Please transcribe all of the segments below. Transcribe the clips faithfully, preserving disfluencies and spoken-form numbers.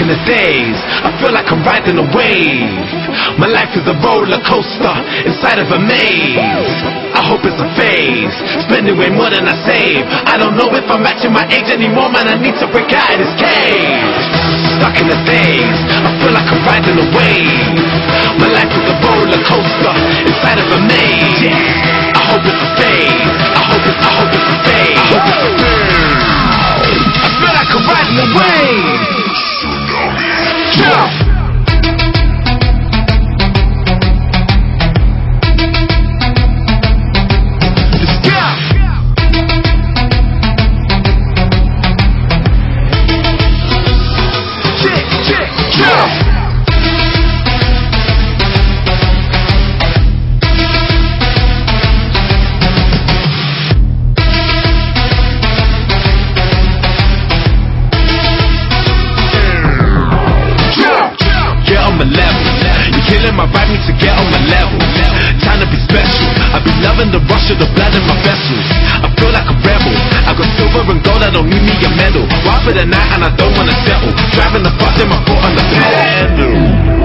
in the days, I feel like I'm riding a wave. My life is a roller coaster inside of a maze. I hope it's a phase, spending way more than I save. I don't know if I'm matching my age anymore, man, I need to break out of this cage. Stuck in the days, I feel like I'm riding a wave. My life is a roller coaster inside of a maze. I hope it's a phase, I hope it's, I hope it's a phase. I hope it's a phase. I feel like I'm riding a wave. Yeah. My vibe needs to get on my level. Time to be special. I be loving the rush of the blood in my vessels. I feel like a rebel. I got silver and gold, I don't need me a medal. Wild for the night and I don't wanna settle. Driving the bus in my foot on the pedal.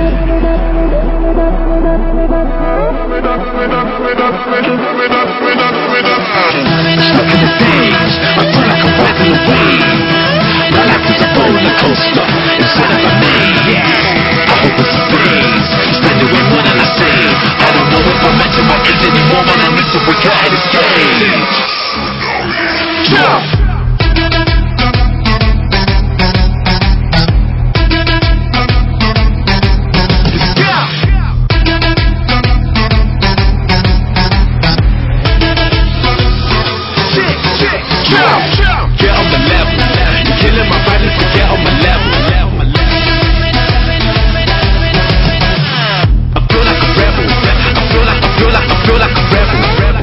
Stuck in the stage, I feel like I'm riding a wave. My life is a roller coaster inside of a maze. Yeah, I hope it's a phase. Spending way more than I save. I don't know if I'm matching my age anymore, man, I need to break out of this cage. Yeah. Get on the level. You're killing my vibe, need to get on my level. I feel like a rebel. I feel like, I feel like, I feel like a rebel.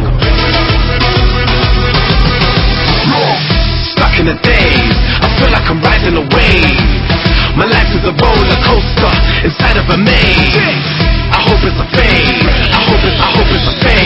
Stuck in the days, I feel like I'm riding a wave. My life is a roller coaster inside of a maze. I hope it's a phase. I hope it's, I hope it's a phase.